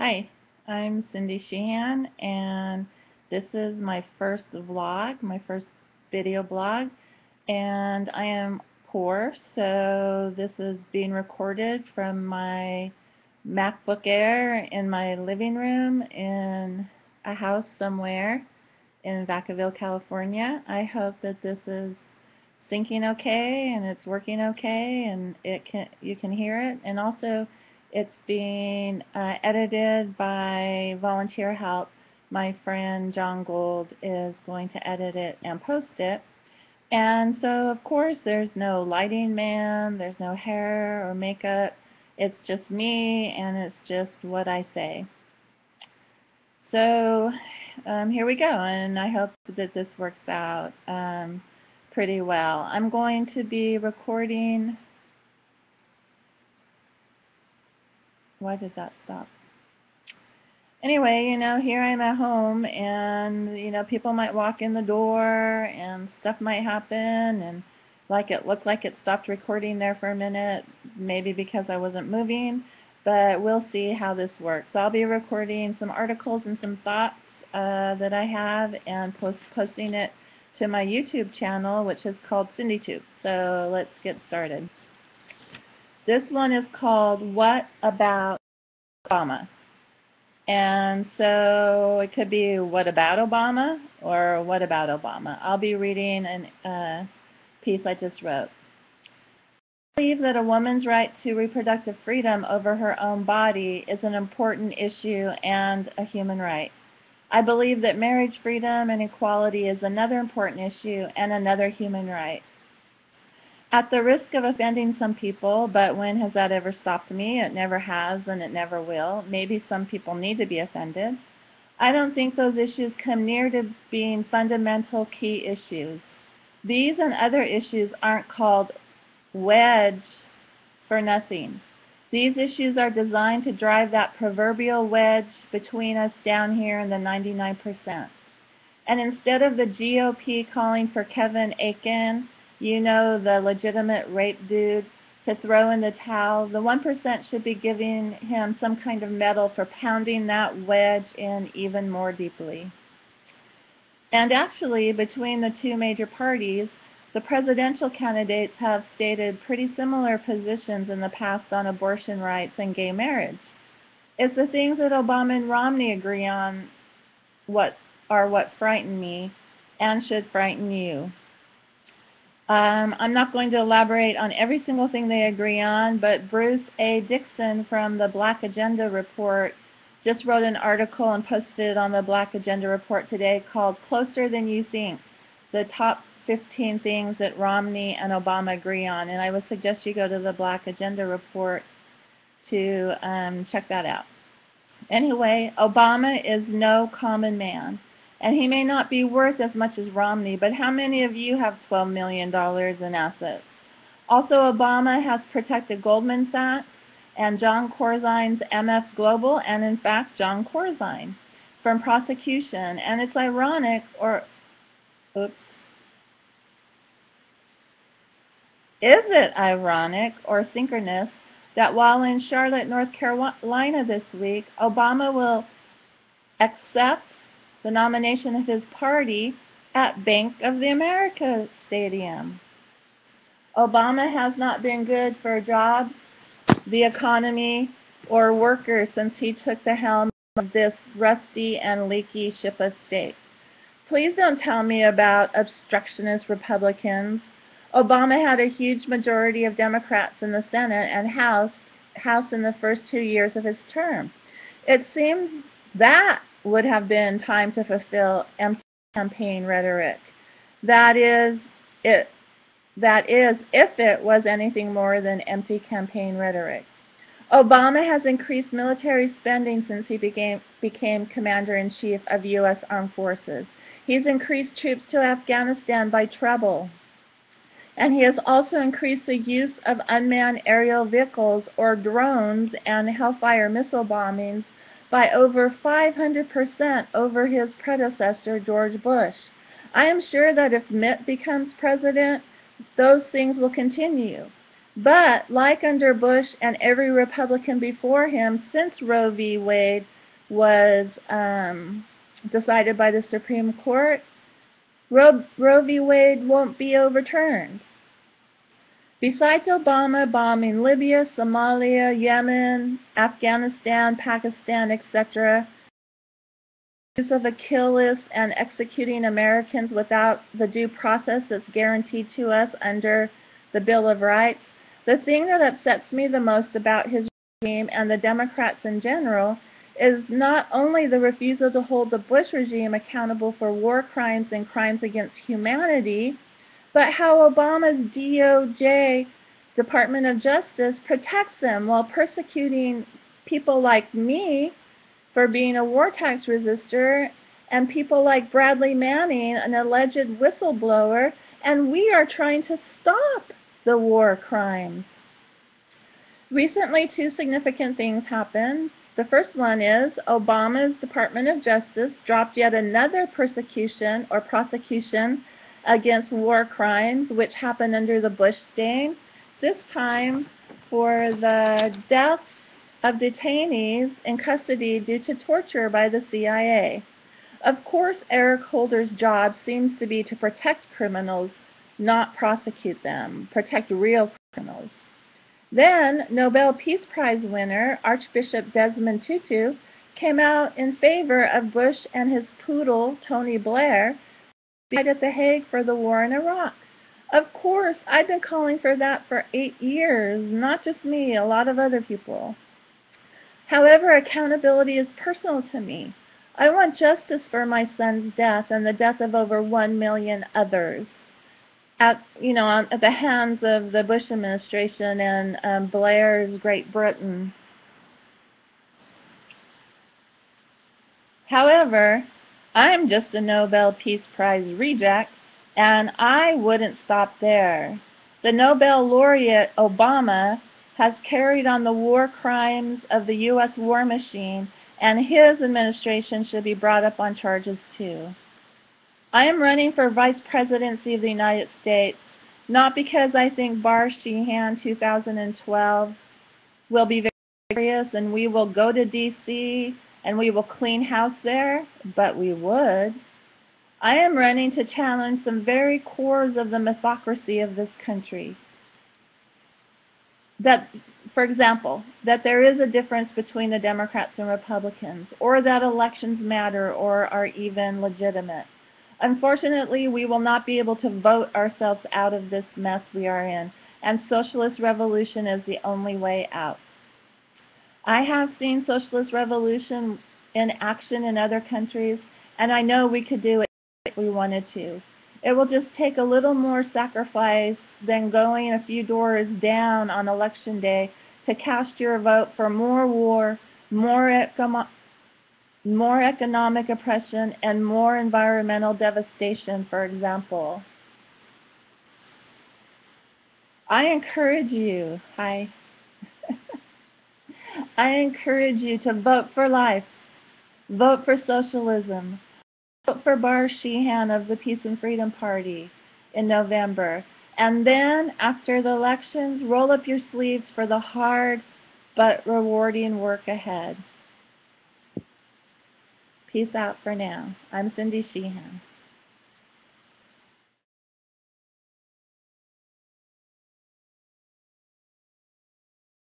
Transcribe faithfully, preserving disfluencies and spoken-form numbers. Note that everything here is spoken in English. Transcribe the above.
Hi, I'm Cindy Sheehan, and this is my first vlog, my first video blog, and I am poor, so this is being recorded from my MacBook Air in my living room in a house somewhere in Vacaville, California. I hope that this is syncing okay and it's working okay and it can you can hear it, and also it's being uh, edited by volunteer help. My friend John Gold is going to edit it and post it. And so of course there's no lighting man, there's no hair or makeup. It's just me and it's just what I say. So um, here we go, and I hope that this works out um, pretty well. I'm going to be recording. Why did that stop? Anyway, you know, here I'm at home, and you know, people might walk in the door, and stuff might happen, and like it looked like it stopped recording there for a minute, maybe because I wasn't moving, but we'll see how this works. I'll be recording some articles and some thoughts uh, that I have, and post posting it to my YouTube channel, which is called CindyTube. So let's get started. This one is called What About Obama? And so it could be What About Obama or What About Obama. I'll be reading a uh, piece I just wrote. I believe that a woman's right to reproductive freedom over her own body is an important issue and a human right. I believe that marriage freedom and equality is another important issue and another human right. At the risk of offending some people, but when has that ever stopped me? It never has, and it never will. Maybe some people need to be offended. I don't think those issues come near to being fundamental key issues. These and other issues aren't called wedge for nothing. These issues are designed to drive that proverbial wedge between us down here in the ninety-nine percent. And instead of the G O P calling for Kevin Aiken, you know, the legitimate rape dude, to throw in the towel, the one percent should be giving him some kind of medal for pounding that wedge in even more deeply. And actually, between the two major parties, the presidential candidates have stated pretty similar positions in the past on abortion rights and gay marriage. It's the things that Obama and Romney agree on what are what frighten me and should frighten you. Um, I'm not going to elaborate on every single thing they agree on, but Bruce A. Dixon from the Black Agenda Report just wrote an article and posted it on the Black Agenda Report today called Closer Than You Think, the top fifteen things that Romney and Obama agree on. And I would suggest you go to the Black Agenda Report to um, check that out. Anyway, Obama is no common man. And he may not be worth as much as Romney, but how many of you have twelve million dollars in assets? Also, Obama has protected Goldman Sachs and John Corzine's M F Global, and in fact, John Corzine, from prosecution. And it's ironic, or, oops, is it ironic or synchronous that while in Charlotte, North Carolina this week, Obama will accept the nomination of his party at Bank of the America Stadium. Obama has not been good for jobs, the economy, or workers since he took the helm of this rusty and leaky ship of state. Please don't tell me about obstructionist Republicans. Obama had a huge majority of Democrats in the Senate and House, House in the first two years of his term. It seems that would have been time to fulfill empty campaign rhetoric. That is, it, that is, if it was anything more than empty campaign rhetoric. Obama has increased military spending since he became, became Commander-in-Chief of U S Armed Forces. He's increased troops to Afghanistan by treble. And he has also increased the use of unmanned aerial vehicles, or drones, and Hellfire missile bombings by over five hundred percent over his predecessor, George Bush. I am sure that if Mitt becomes president, those things will continue. But like under Bush and every Republican before him since Roe v. Wade, was um, decided by the Supreme Court, Roe, Roe v. Wade won't be overturned. Besides Obama bombing Libya, Somalia, Yemen, Afghanistan, Pakistan, et cetera, use of a kill list and executing Americans without the due process that's guaranteed to us under the Bill of Rights, the thing that upsets me the most about his regime and the Democrats in general is not only the refusal to hold the Bush regime accountable for war crimes and crimes against humanity, but how Obama's D O J, Department of Justice, protects them while persecuting people like me for being a war tax resistor, and people like Bradley Manning, an alleged whistleblower, and we are trying to stop the war crimes. Recently, two significant things happened. The first one is Obama's Department of Justice dropped yet another persecution or prosecution against war crimes, which happened under the Bush stain, this time for the deaths of detainees in custody due to torture by the C I A. Of course, Eric Holder's job seems to be to protect criminals, not prosecute them, protect real criminals. Then, Nobel Peace Prize winner Archbishop Desmond Tutu came out in favor of Bush and his poodle, Tony Blair, being at The Hague for the war in Iraq. Of course, I've been calling for that for eight years, not just me, a lot of other people. However, accountability is personal to me. I want justice for my son's death and the death of over one million others at, you know, at the hands of the Bush administration and um, Blair's Great Britain. However, I'm just a Nobel Peace Prize reject, and I wouldn't stop there. The Nobel laureate Obama has carried on the war crimes of the U S war machine, and his administration should be brought up on charges too. I am running for Vice Presidency of the United States, not because I think Barr Sheehan two thousand twelve will be victorious and we will go to D C and we will clean house there, but we would. I am running to challenge some very cores of the mythocracy of this country. That, for example, that there is a difference between the Democrats and Republicans, or that elections matter or are even legitimate. Unfortunately, we will not be able to vote ourselves out of this mess we are in, and socialist revolution is the only way out. I have seen socialist revolution in action in other countries, and I know we could do it if we wanted to. It will just take a little more sacrifice than going a few doors down on election day to cast your vote for more war, more economic more economic oppression, and more environmental devastation, for example. I encourage you, hi, I encourage you to vote for life, vote for socialism, vote for Barr Sheehan of the Peace and Freedom Party in November, and then, after the elections, roll up your sleeves for the hard but rewarding work ahead. Peace out for now. I'm Cindy Sheehan.